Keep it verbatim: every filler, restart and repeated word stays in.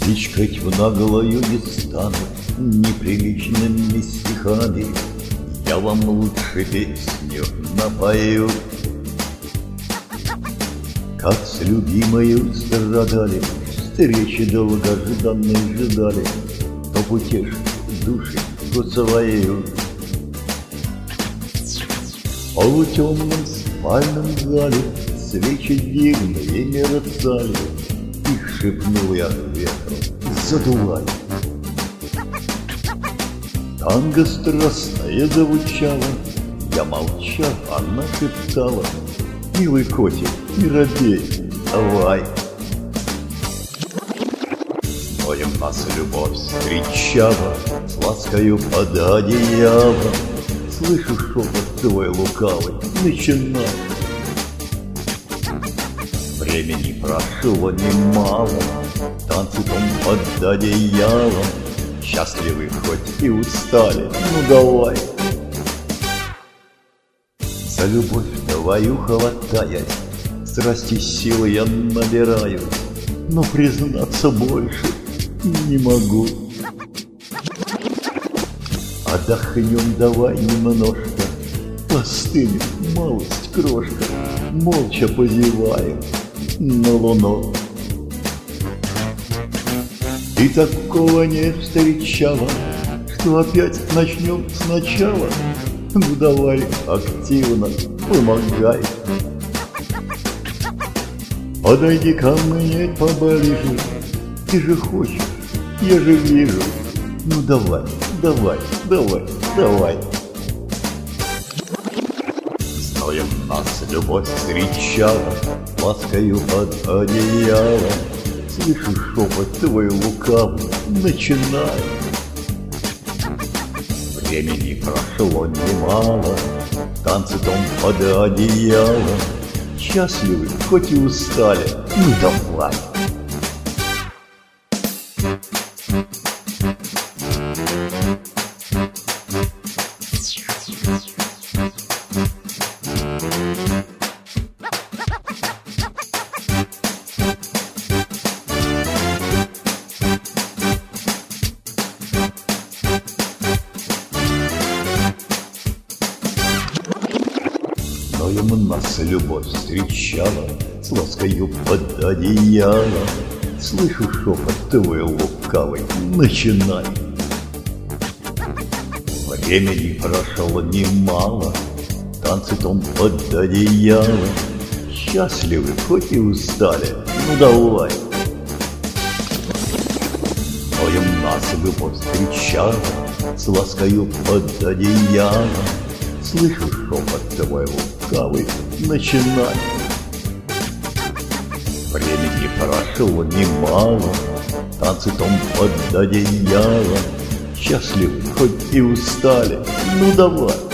Пичкать в наглую не стану неприличными стихами. Я вам лучше песню напою. Как с любимою страдали, встречи долгожданной ждали, чтоб утешить душеньку свою. В полутемном спальном зале свечи дивные мерцали, их шепнул я ветру: задувай. Танго страстное звучало, я молчал, она шептала: милый котик, не робей, давай. Вдвоем нас любовь встречала, с ласкою под одеялом. Слышу шепот твой лукавый, начинай. Времени прошло немало, танцем под одеялом. Счастливы хоть и устали, ну давай. За любовь твою хватаясь, страсти силы я набираю, но признаться больше не могу. Отдохнем давай немножко, постынем малость крошка, молча позеваем на луну. Ты такого не встречала, что опять начнем сначала. Ну давай активно помогай. Подойди ко мне поближе, ты же хочешь, я же вижу. Ну давай, давай, давай, давай. Знаем, нас любовь встречала, ласкою под одеялом. Слышу шепот твой лукавый, начинай. Времени прошло немало, танцем под одеялом. Счастливы, хоть и устали, ну давай. Вдвоем нас любовь встречала, с ласкою под одеялом. Слышу шепот твой лукавый, начинай. Времени прошло немало, танцем под одеялом. Счастливы, хоть и устали, ну давай. Вдвоем нас любовь встречала, с ласкою под одеялом. Слышу шепот твой лукавый, начинай. Времени прошло немало, танцем под одеялом. Счастливы, хоть и устали, ну давай.